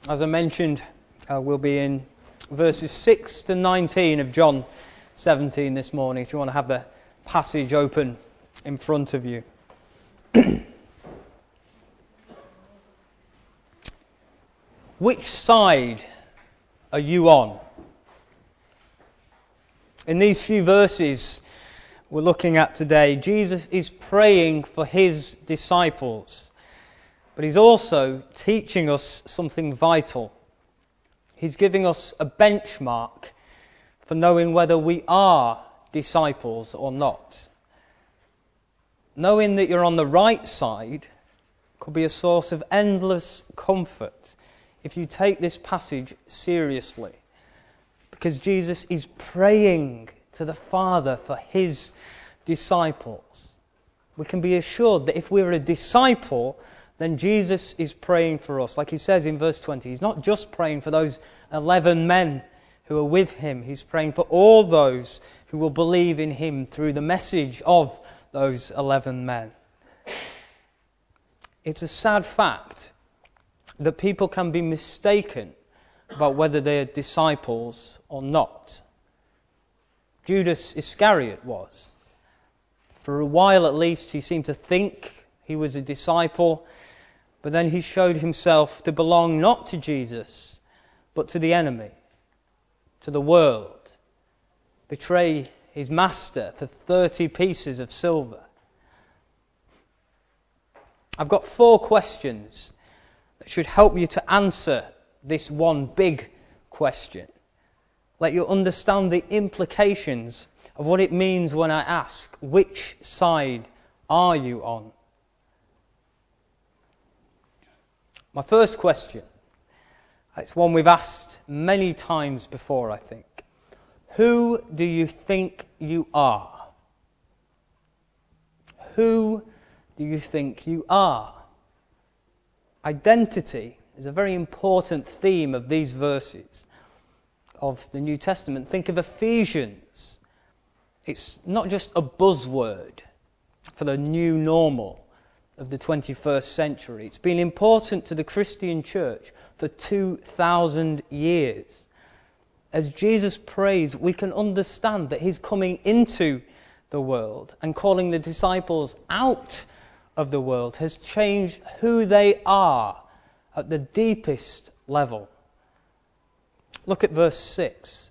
As I mentioned, we'll be in verses 6 to 19 of John 17 this morning, if you want to have the passage open in front of you. Which side are you on? In these few verses we're looking at today, Jesus is praying for his disciples, but he's also teaching us something vital. He's giving us a benchmark for knowing whether we are disciples or not. Knowing that you're on the right side could be a source of endless comfort if you take this passage seriously, because Jesus is praying to the Father for his disciples. We can be assured that if we're a disciple, then Jesus is praying for us. Like he says in verse 20, he's not just praying for those 11 men who are with him. He's praying for all those who will believe in him through the message of those 11 men. It's a sad fact that people can be mistaken about whether they are disciples or not. Judas Iscariot was. For a while at least he seemed to think he was a disciple, but then he showed himself to belong not to Jesus, but to the enemy, to the world. Betray his master for 30 pieces of silver. I've got 4 questions that should help you to answer this one big question. Let you understand the implications of what it means when I ask, which side are you on? My first question, it's one we've asked many times before, I think. Who do you think you are? Who do you think you are? Identity is a very important theme of these verses of the New Testament. Think of Ephesians. It's not just a buzzword for the new normal of the 21st century. It's been important to the Christian church for 2,000 years. As Jesus prays, we can understand that he's coming into the world and calling the disciples out of the world has changed who they are at the deepest level. Look at verse 6.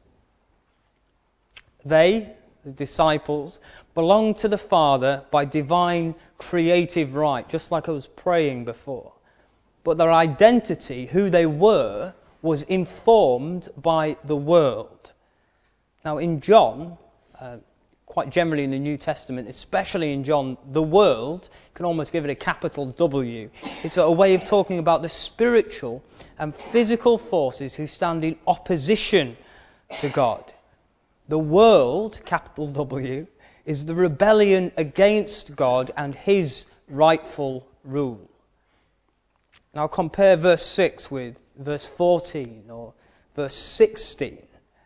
They, the disciples, belong to the Father by divine creative right, just like I was praying before. But their identity, who they were, was informed by the world. Now in John, quite generally in the New Testament, especially in John, the world, you can almost give it a capital W. It's a way of talking about the spiritual and physical forces who stand in opposition to God. The world, capital W, is the rebellion against God and his rightful rule. Now compare verse 6 with verse 14 or verse 16.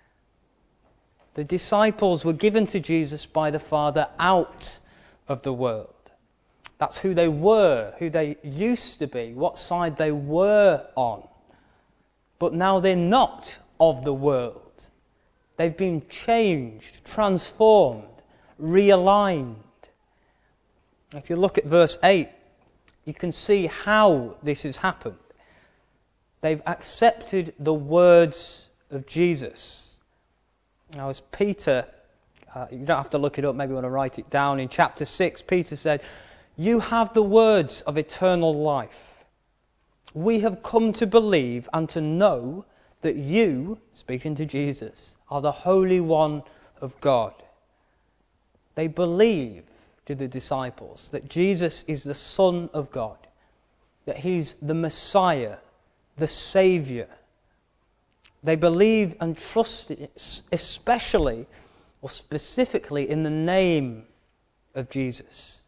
The disciples were given to Jesus by the Father out of the world. That's who they were, who they used to be, what side they were on. But now they're not of the world. They've been changed, transformed, realigned. If you look at verse 8, you can see how this has happened. They've accepted the words of Jesus. Now, as Peter, you don't have to look it up, maybe you want to write it down. In chapter 6, Peter said, "You have the words of eternal life. We have come to believe and to know that you," speaking to Jesus, "are the Holy One of God." They believe, to the disciples, that Jesus is the Son of God, that he's the Messiah, the Saviour. They believe and trust it, especially or specifically in the name of Jesus.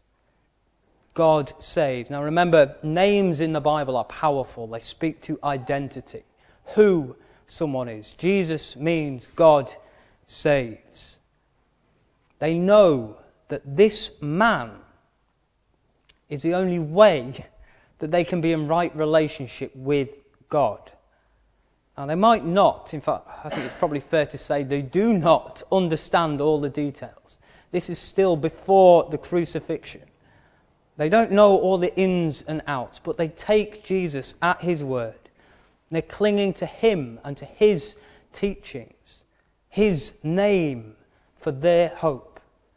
God saves. Now remember, names in the Bible are powerful. They speak to identity, who someone is. Jesus means God saves. They know that this man is the only way that they can be in right relationship with God. Now, they might not, in fact, I think it's probably fair to say they do not understand all the details. This is still before the crucifixion. They don't know all the ins and outs, but they take Jesus at his word. They're clinging to him and to his teachings, his name for their hope.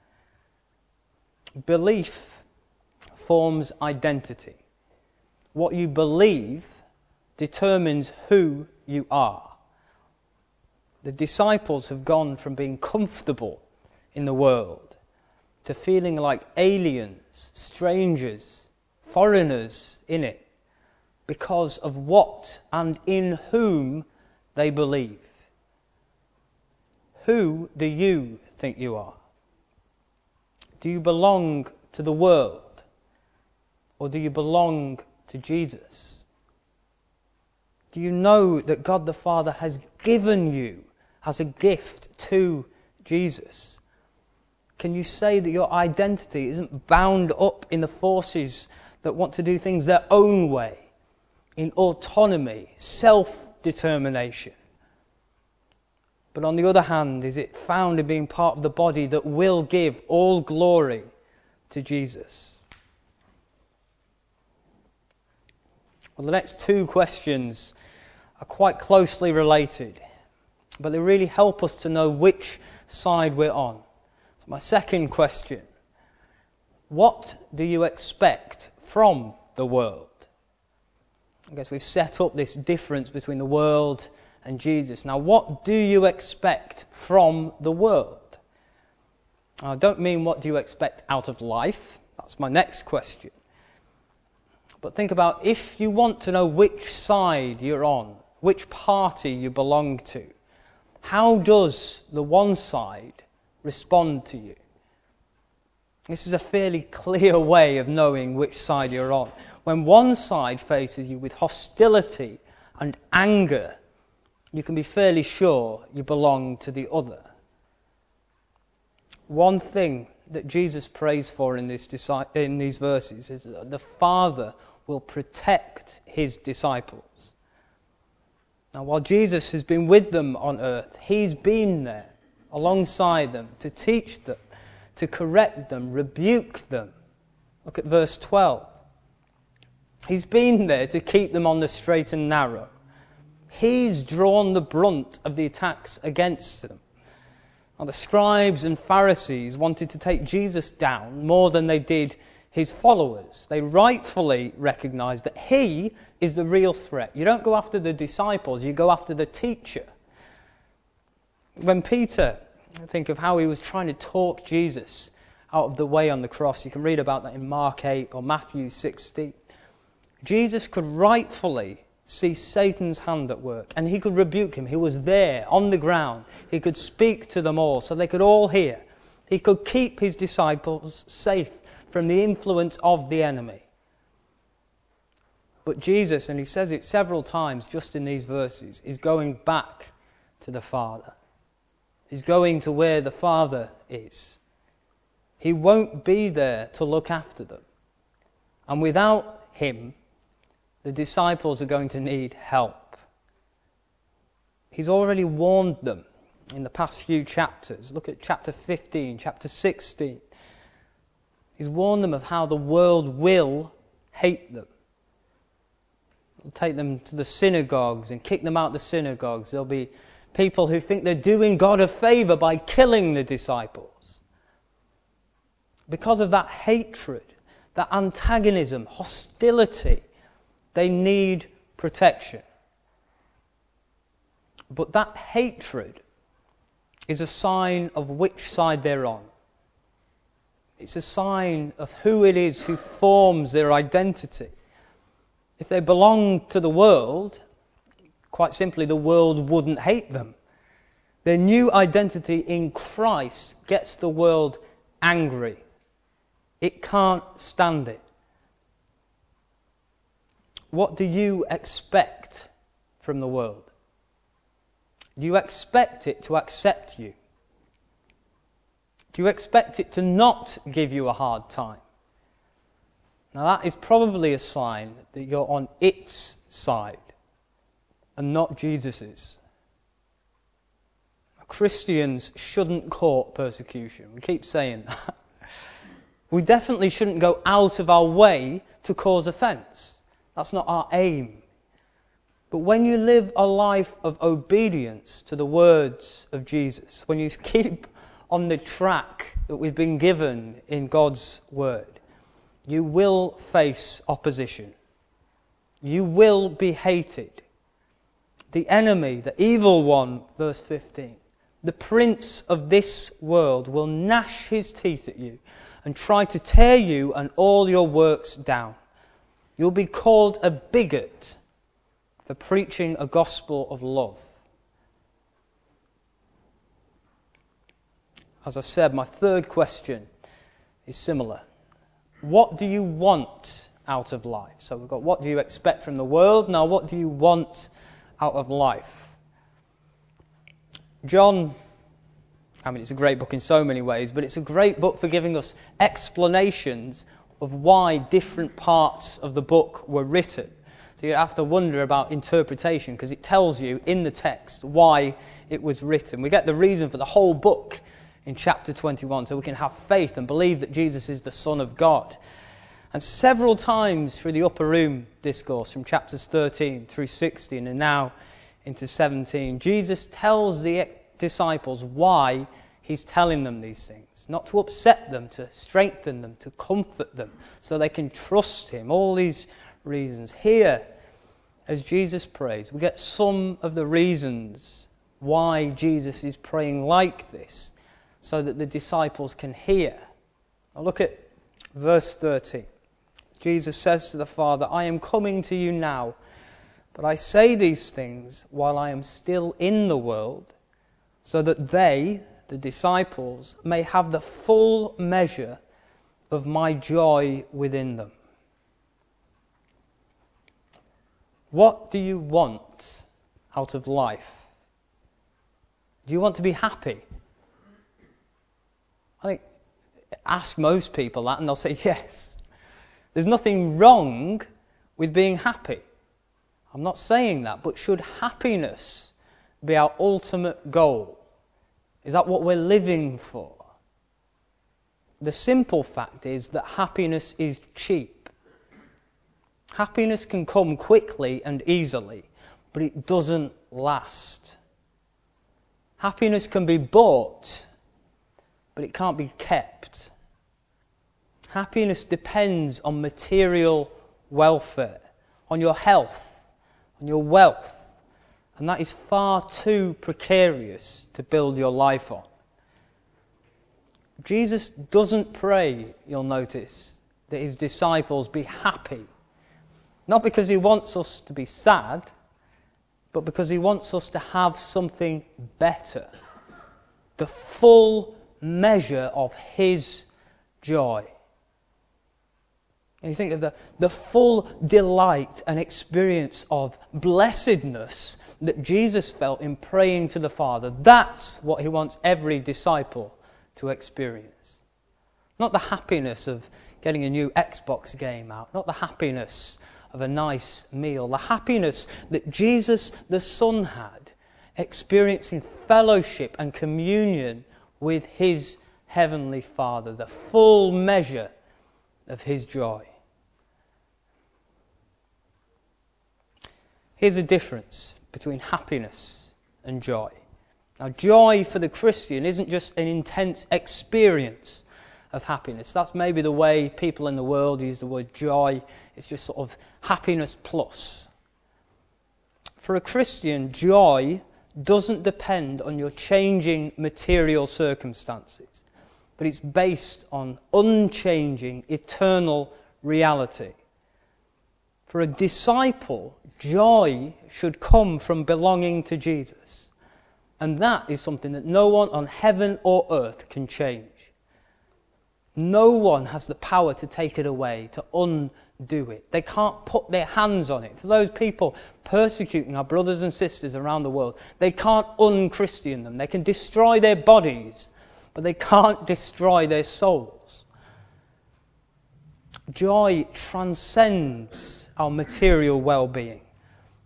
Belief forms identity. What you believe determines who you are. The disciples have gone from being comfortable in the world to feeling like aliens, strangers, foreigners in it, because of what and in whom they believe. Who do you think you are? Do you belong to the world, or do you belong to Jesus? Do you know that God the Father has given you as a gift to Jesus? Can you say that your identity isn't bound up in the forces that want to do things their own way, in autonomy, self-determination? But on the other hand, is it found in being part of the body that will give all glory to Jesus? Well, the next two questions are quite closely related, but they really help us to know which side we're on. So my second question: what do you expect from the world? I guess we've set up this difference between the world and Jesus. Now, what do you expect from the world? I don't mean what do you expect out of life. That's my next question. But think about, if you want to know which side you're on, which party you belong to, how does the one side respond to you? This is a fairly clear way of knowing which side you're on. When one side faces you with hostility and anger, you can be fairly sure you belong to the other. One thing that Jesus prays for in these verses is that the Father will protect his disciples. Now, while Jesus has been with them on earth, he's been there alongside them to teach them, to correct them, rebuke them. Look at verse 12. He's been there to keep them on the straight and narrow. He's drawn the brunt of the attacks against them. Now, the scribes and Pharisees wanted to take Jesus down more than they did his followers. They rightfully recognized that he is the real threat. You don't go after the disciples, you go after the teacher. When Peter, think of how he was trying to talk Jesus out of the way on the cross. You can read about that in Mark 8 or Matthew 16. Jesus could rightfully see Satan's hand at work, and he could rebuke him. He was there on the ground. He could speak to them all so they could all hear. He could keep his disciples safe from the influence of the enemy. But Jesus, and he says it several times just in these verses, is going back to the Father. He's going to where the Father is. He won't be there to look after them. And without him, the disciples are going to need help. He's already warned them in the past few chapters. Look at chapter 15, chapter 16. He's warned them of how the world will hate them. It'll take them to the synagogues and kick them out of the synagogues. There'll be people who think they're doing God a favor by killing the disciples. Because of that hatred, that antagonism, hostility, they need protection. But that hatred is a sign of which side they're on. It's a sign of who it is who forms their identity. If they belong to the world, quite simply, the world wouldn't hate them. Their new identity in Christ gets the world angry. It can't stand it. What do you expect from the world? Do you expect it to accept you? Do you expect it to not give you a hard time? Now that is probably a sign that you're on its side. and not Jesus's. Christians shouldn't court persecution. We keep saying that. We definitely shouldn't go out of our way to cause offence. That's not our aim. But when you live a life of obedience to the words of Jesus, when you keep on the track that we've been given in God's word, you will face opposition. You will be hated. The enemy, the evil one, verse 15, the prince of this world will gnash his teeth at you and try to tear you and all your works down. You'll be called a bigot for preaching a gospel of love. As I said, my third question is similar. What do you want out of life? So we've got what do you expect from the world? Now what do you want out of life? John, it's a great book in so many ways, but it's a great book for giving us explanations of why different parts of the book were written. So you have to wonder about interpretation, because it tells you in the text why it was written. We get the reason for the whole book in chapter 21, so we can have faith and believe that Jesus is the Son of God. And several times through the upper room discourse, from chapters 13 through 16 and now into 17, Jesus tells the disciples why he's telling them these things. Not to upset them, to strengthen them, to comfort them, so they can trust him. All these reasons. Here, as Jesus prays, we get some of the reasons why Jesus is praying like this, so that the disciples can hear. Now look at verse 13. Jesus says to the Father, I am coming to you now, but I say these things while I am still in the world, so that they, the disciples, may have the full measure of my joy within them. What do you want out of life? Do you want to be happy? I think, ask most people that and they'll say yes. There's nothing wrong with being happy. I'm not saying that, but should happiness be our ultimate goal? Is that what we're living for? The simple fact is that happiness is cheap. Happiness can come quickly and easily, but it doesn't last. Happiness can be bought, but it can't be kept. Happiness depends on material welfare, on your health, on your wealth, and that is far too precarious to build your life on. Jesus doesn't pray, you'll notice, that his disciples be happy. Not because he wants us to be sad, but because he wants us to have something better. The full measure of his joy. And you think of the full delight and experience of blessedness that Jesus felt in praying to the Father. That's what he wants every disciple to experience. Not the happiness of getting a new Xbox game out. Not the happiness of a nice meal. The happiness that Jesus the Son had, experiencing fellowship and communion with his heavenly Father. The full measure of his joy. Here's a difference between happiness and joy. Now, joy for the Christian isn't just an intense experience of happiness. That's maybe the way people in the world use the word joy. It's just sort of happiness plus. For a Christian, joy doesn't depend on your changing material circumstances, but it's based on unchanging, eternal reality. For a disciple, joy should come from belonging to Jesus. And that is something that no one on heaven or earth can change. No one has the power to take it away, to undo it. They can't put their hands on it. For those people persecuting our brothers and sisters around the world, they can't un-Christian them. They can destroy their bodies, but they can't destroy their souls. Joy transcends our material well-being,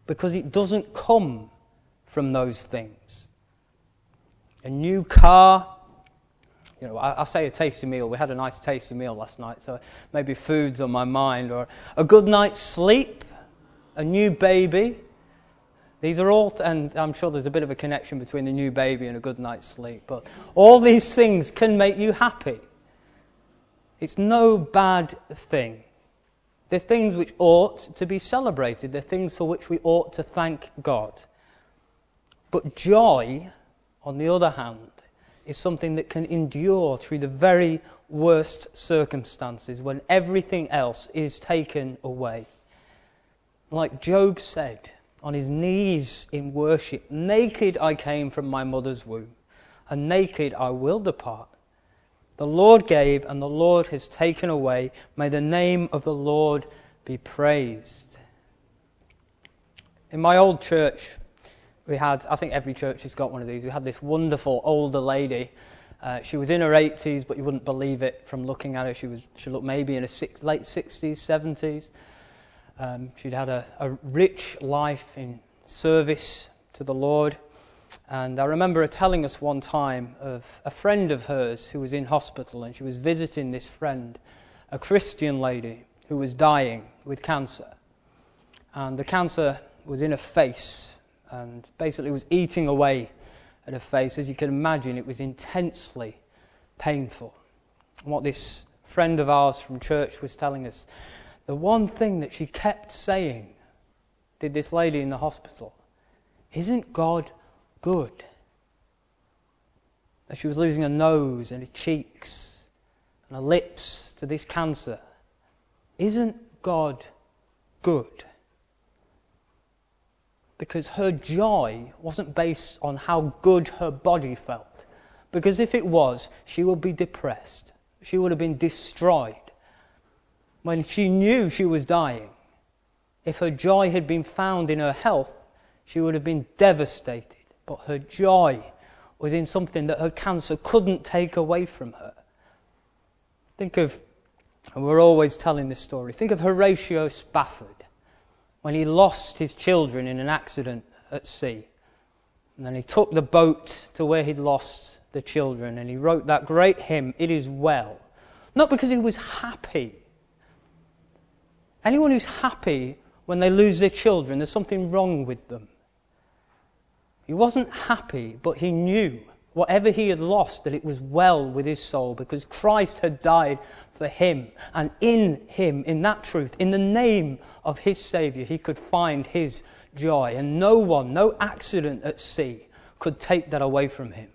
because it doesn't come from those things. A new car, I say a tasty meal. We had a nice tasty meal last night, so maybe food's on my mind. Or a good night's sleep, a new baby. These are all, and I'm sure there's a bit of a connection between the new baby and a good night's sleep, but all these things can make you happy. It's no bad thing. They're things which ought to be celebrated. They're things for which we ought to thank God. But joy, on the other hand, is something that can endure through the very worst circumstances when everything else is taken away. Like Job said, on his knees in worship, naked I came from my mother's womb, and naked I will depart. The Lord gave, and the Lord has taken away. May the name of the Lord be praised. In my old church, we had, I think every church has got one of these, we had this wonderful older lady. She was in her 80s, but you wouldn't believe it from looking at her. She looked maybe in her late 60s, 70s. She'd had a rich life in service to the Lord. And I remember her telling us one time of a friend of hers who was in hospital, and she was visiting this friend, a Christian lady who was dying with cancer. And the cancer was in her face and basically was eating away at her face. As you can imagine, it was intensely painful. And what this friend of ours from church was telling us, the one thing that she kept saying, did this lady in the hospital, isn't God good? That she was losing her nose and her cheeks and her lips to this cancer. Isn't God good? Because her joy wasn't based on how good her body felt. Because if it was, she would be depressed. She would have been destroyed. When she knew she was dying, if her joy had been found in her health, she would have been devastated. But her joy was in something that her cancer couldn't take away from her. Think of, and we're always telling this story, think of Horatio Spafford when he lost his children in an accident at sea. And then he took the boat to where he'd lost the children and he wrote that great hymn, It Is Well. Not because he was happy. Anyone who's happy when they lose their children, there's something wrong with them. He wasn't happy, but he knew whatever he had lost, that it was well with his soul because Christ had died for him. And in him, in that truth, in the name of his Saviour, he could find his joy. And no one, no accident at sea could take that away from him.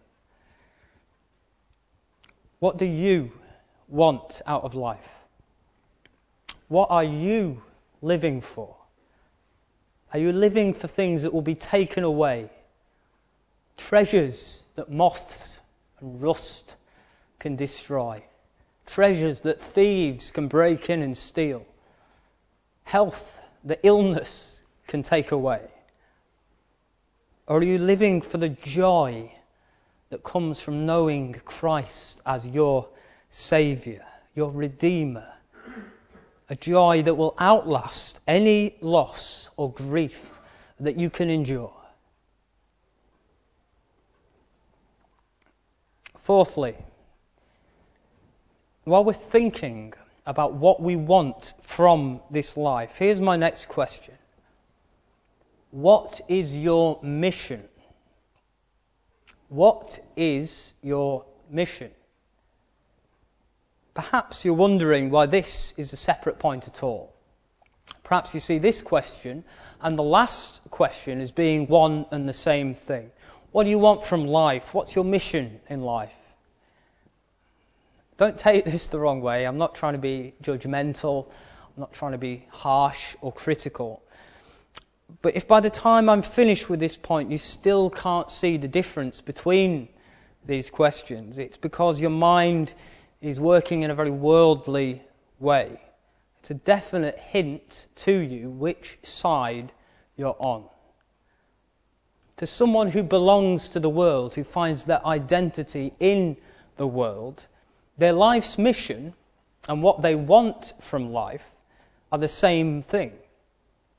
What do you want out of life? What are you living for? Are you living for things that will be taken away? Treasures that moths and rust can destroy. Treasures that thieves can break in and steal. Health that illness can take away. Or are you living for the joy that comes from knowing Christ as your Saviour, your Redeemer? A joy that will outlast any loss or grief that you can endure. Fourthly, while we're thinking about what we want from this life, here's my next question. What is your mission? What is your mission? Perhaps you're wondering why this is a separate point at all. Perhaps you see this question and the last question as being one and the same thing. What do you want from life? What's your mission in life? Don't take this the wrong way. I'm not trying to be judgmental. I'm not trying to be harsh or critical. But if by the time I'm finished with this point you still can't see the difference between these questions, it's because your mind is working in a very worldly way. It's a definite hint to you which side you're on. To someone who belongs to the world, who finds their identity in the world, their life's mission and what they want from life are the same thing.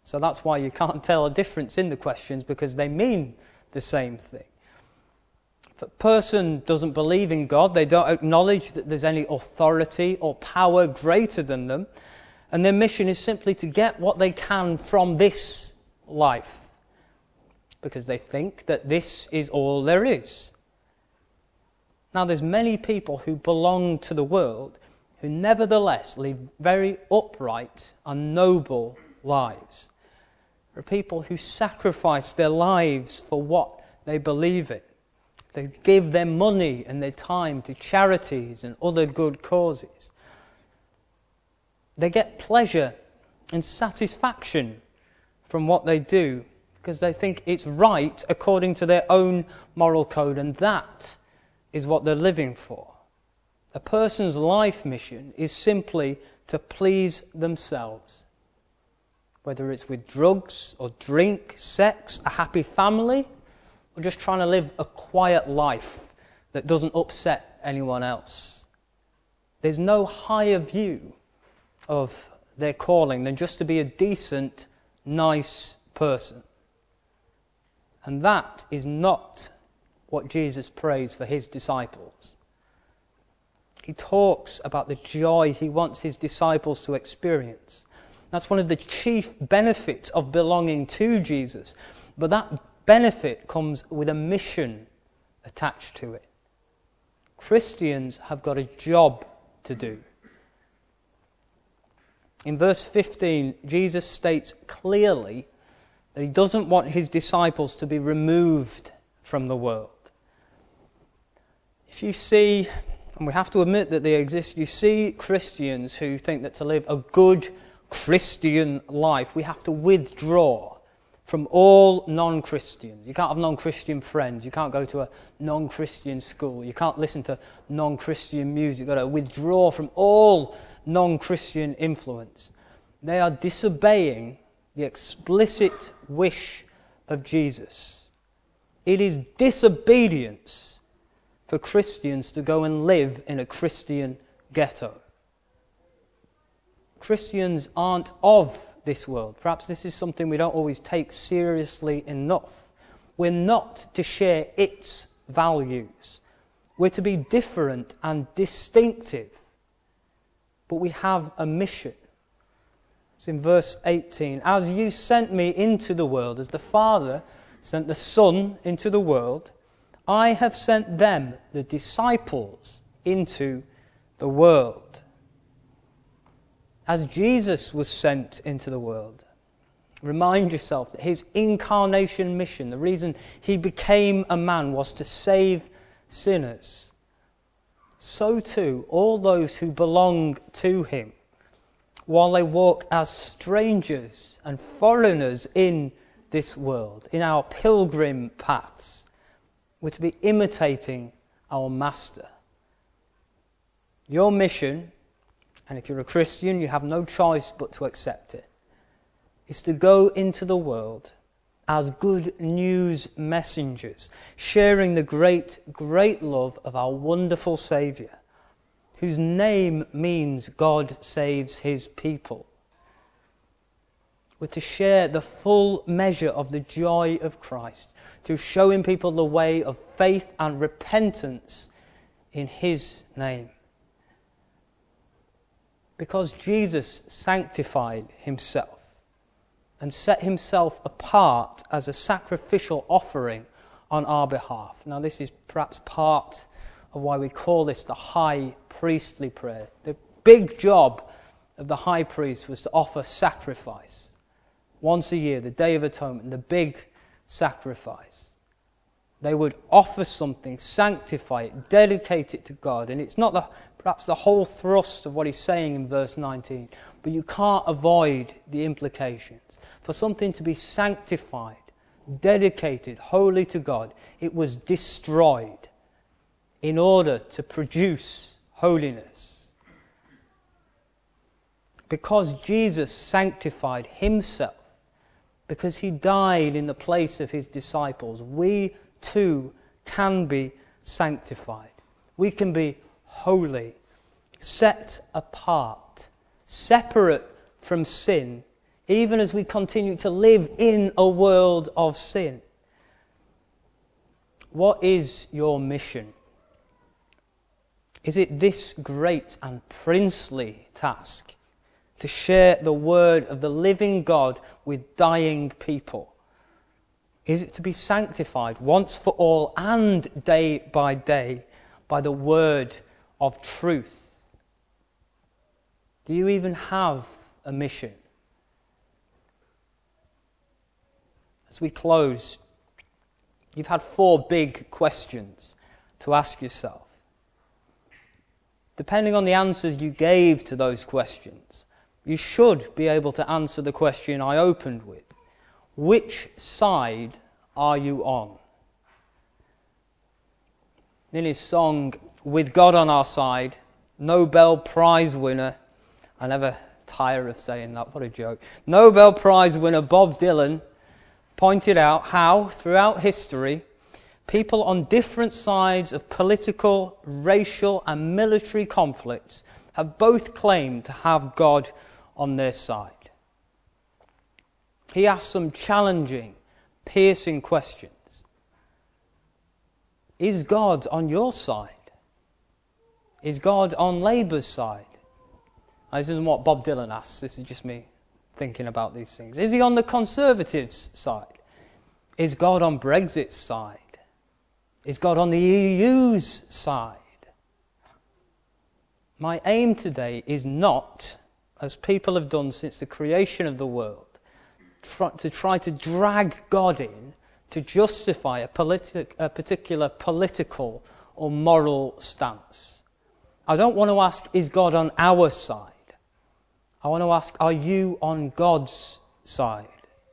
So that's why you can't tell a difference in the questions, because they mean the same thing. If a person doesn't believe in God, they don't acknowledge that there's any authority or power greater than them, and their mission is simply to get what they can from this life, because they think that this is all there is. Now, there's many people who belong to the world who nevertheless live very upright and noble lives. There are people who sacrifice their lives for what they believe in. They give their money and their time to charities and other good causes. They get pleasure and satisfaction from what they do because they think it's right according to their own moral code, and that is what they're living for. A person's life mission is simply to please themselves. Whether it's with drugs or drink, sex, a happy family, or just trying to live a quiet life that doesn't upset anyone else. There's no higher view of their calling than just to be a decent, nice person. And that is not what Jesus prays for his disciples. He talks about the joy he wants his disciples to experience. That's one of the chief benefits of belonging to Jesus. But that benefit comes with a mission attached to it. Christians have got a job to do. In verse 15, Jesus states clearly that he doesn't want his disciples to be removed from the world. If you see, and we have to admit that they exist, you see Christians who think that to live a good Christian life, we have to withdraw from all non-Christians. You can't have non-Christian friends. You can't go to a non-Christian school. You can't listen to non-Christian music. You've got to withdraw from all non-Christian influence. They are disobeying the explicit wish of Jesus. It is disobedience for Christians to go and live in a Christian ghetto. Christians aren't of this world. Perhaps this is something we don't always take seriously enough. We're not to share its values. We're to be different and distinctive. But we have a mission. It's in verse 18. As you sent me into the world, as the Father sent the Son into the world, I have sent them, the disciples, into the world. As Jesus was sent into the world, remind yourself that his incarnation mission, the reason he became a man, was to save sinners. So too, all those who belong to him, while they walk as strangers and foreigners in this world, in our pilgrim paths, we're to be imitating our Master. Your mission, and if you're a Christian, you have no choice but to accept it, is to go into the world as good news messengers, sharing the great, great love of our wonderful Saviour, whose name means God saves his people. We're to share the full measure of the joy of Christ, to showing people the way of faith and repentance in his name. Because Jesus sanctified himself and set himself apart as a sacrificial offering on our behalf. Now, this is perhaps part of why we call this the high priestly prayer. The big job of the high priest was to offer sacrifice. Once a year, the Day of Atonement, the big sacrifice. They would offer something, sanctify it, dedicate it to God. And it's not perhaps the whole thrust of what he's saying in verse 19, but you can't avoid the implications. For something to be sanctified, dedicated wholly to God, it was destroyed in order to produce holiness. Because Jesus sanctified himself, because he died in the place of his disciples, we too can be sanctified. We can be holy, set apart, separate from sin, even as we continue to live in a world of sin. What is your mission? Is it this great and princely task to share the word of the living God with dying people? Is it to be sanctified once for all and day by day by the word of truth? Do you even have a mission? As we close, you've had 4 big questions to ask yourself. Depending on the answers you gave to those questions, you should be able to answer the question I opened with. Which side are you on? In his song, With God on Our Side, Nobel Prize winner, I never tire of saying that, what a joke, Nobel Prize winner Bob Dylan pointed out how, throughout history, people on different sides of political, racial and military conflicts have both claimed to have God on their side. He asked some challenging, piercing questions. Is God on your side? Is God on Labour's side? Now, this isn't what Bob Dylan asked, this is just me thinking about these things. Is he on the Conservatives' side? Is God on Brexit's side? Is God on the EU's side? My aim today is not, as people have done since the creation of the world, to try to drag God in to justify a particular political or moral stance. I don't want to ask, is God on our side? I want to ask, are you on God's side?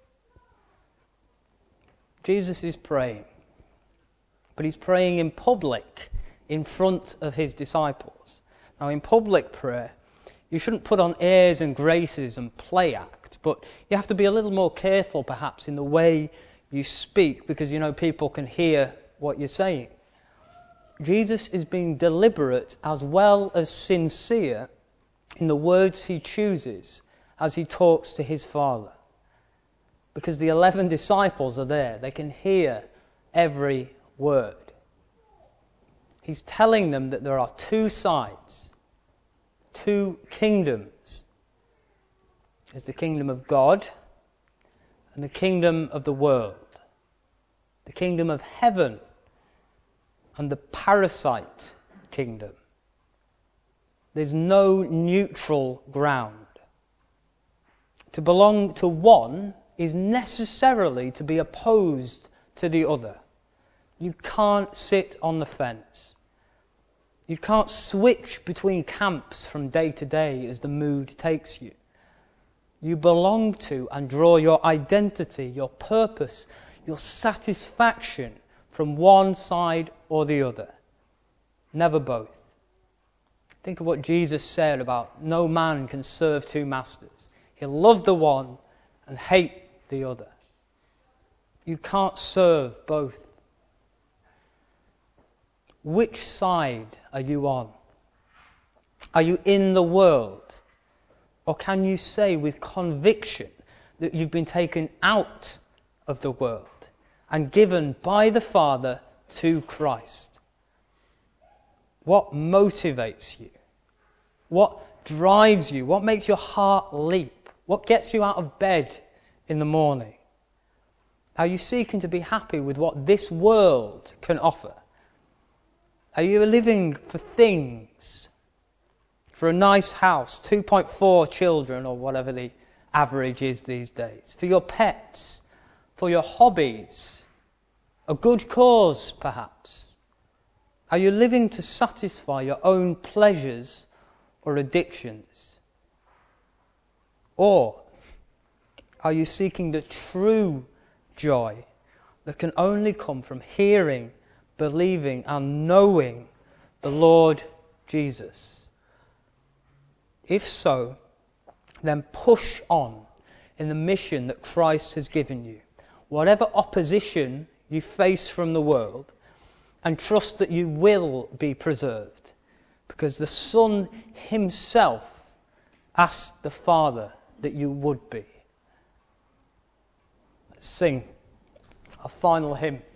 Jesus is praying, but he's praying in public, in front of his disciples. Now, in public prayer, you shouldn't put on airs and graces and play act, but you have to be a little more careful, perhaps, in the way you speak, because, people can hear what you're saying. Jesus is being deliberate as well as sincere in the words he chooses as he talks to his Father. Because the 11 disciples are there. They can hear every word. He's telling them that there are 2 sides, 2 kingdoms. There's the kingdom of God and the kingdom of the world. The kingdom of heaven and the parasite kingdom. There's no neutral ground. To belong to one is necessarily to be opposed to the other. You can't sit on the fence. You can't switch between camps from day to day as the mood takes you. You belong to and draw your identity, your purpose, your satisfaction from one side or the other. Never both. Think of what Jesus said about no man can serve 2 masters. He'll love the one and hate the other. You can't serve both. Which side are you on? Are you in the world? Or can you say with conviction that you've been taken out of the world and given by the Father to Christ? What motivates you? What drives you? What makes your heart leap? What gets you out of bed in the morning? Are you seeking to be happy with what this world can offer? Are you living for things? For a nice house, 2.4 children, or whatever the average is these days? For your pets? For your hobbies? A good cause, perhaps? Are you living to satisfy your own pleasures or addictions? Or are you seeking the true joy that can only come from hearing, believing and knowing the Lord Jesus? If so, then push on in the mission that Christ has given you, whatever opposition you face from the world, and trust that you will be preserved, because the Son himself asked the Father that you would be. sing a final hymn.